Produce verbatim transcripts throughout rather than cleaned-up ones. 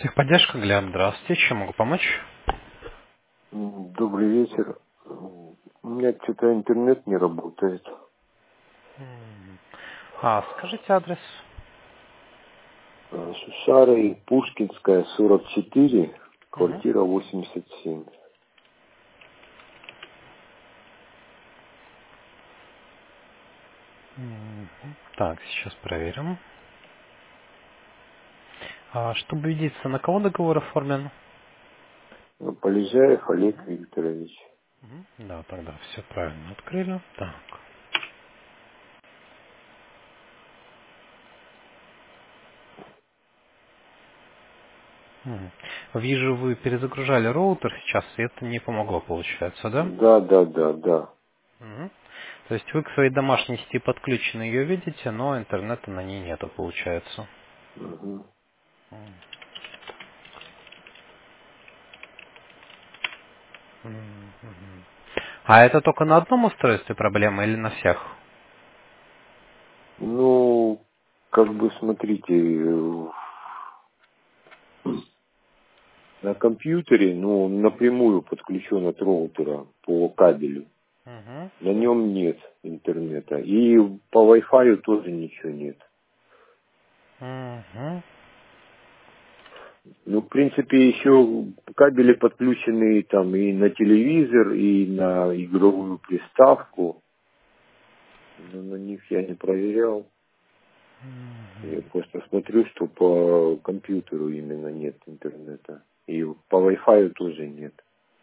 Техподдержка, Глеб, здравствуйте. Чем могу помочь? М, Добрый вечер. М, У меня что-то интернет не работает. М. А, скажите адрес. Э, Шушарой, Пушкинская, сорок четыре, Мгм. квартира восемьдесят семь. Мгм. Так, сейчас проверим. А, чтобы убедиться, на кого договор оформлен? Ну, Полежаев Олег Викторович. Мгм. Да, тогда все правильно открыли. Так. Мгм. Вижу, вы перезагружали роутер сейчас, и это не помогло, получается, да? Да, да, да, да. Мгм. То есть вы к своей домашней сети подключены, ее видите, но интернета на ней нету, получается. Мгм. Мгм. Мгм. А это только на одном устройстве проблема или на всех? Ну, как бы смотрите, э, на компьютере, ну, он напрямую подключен от роутера по кабелю. Мгм. На нем нет интернета. И по Wi-Fi тоже ничего нет. Мгм. Ну, в принципе, еще кабели подключены там и на телевизор, и на игровую приставку. Но на них я не проверял. Я просто смотрю, что по компьютеру именно нет интернета. И по Wi-Fi тоже нет.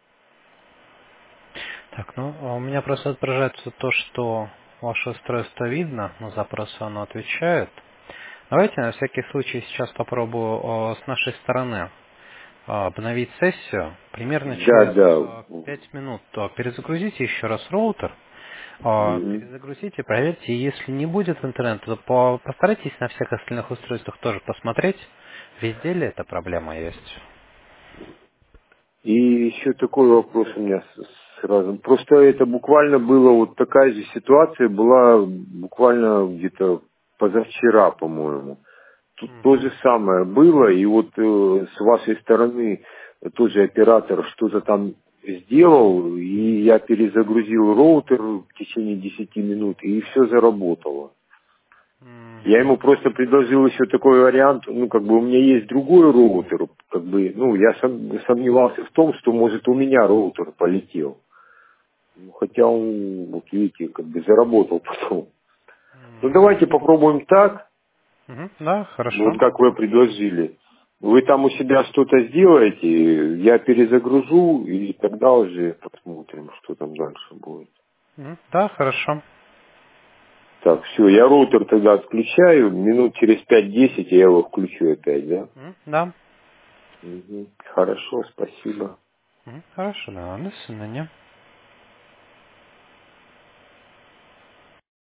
Так, ну, а у меня просто отражается то, что ваше устройство видно, на запросы оно отвечает. Давайте на всякий случай сейчас попробую э, с нашей стороны э, обновить сессию. Примерно Да, через да. э, пять минут э, перезагрузите еще раз роутер, э, Мгм. перезагрузите, проверьте, и если не будет интернета, то по- постарайтесь на всех остальных устройствах тоже посмотреть, везде ли эта проблема есть. И еще такой вопрос у меня с- сразу. Просто это буквально было, вот такая же ситуация была буквально где-то позавчера, по-моему. Тут то Мгм. же самое было, и вот э, с вашей стороны тот же оператор что-то там сделал, и я перезагрузил роутер в течение десяти минут, и все заработало. Я ему Мгм. просто предложил еще такой вариант, ну, как бы у меня есть другой роутер, как бы, ну, я сом- сомневался в том, что, может, у меня роутер полетел. Ну, хотя он, вот видите, как бы заработал потом. Ну, давайте Мгм. попробуем так, Мгм. Да, вот хорошо. как вы предложили. Вы там у себя что-то сделаете, я перезагружу, и тогда уже посмотрим, что там дальше будет. Мгм. Да, хорошо. Так, все, я роутер тогда отключаю, минут через пять-десять я его включу опять, да? Мгм. Да. Мгм. Хорошо, спасибо. Мгм. Хорошо, да. До свидания.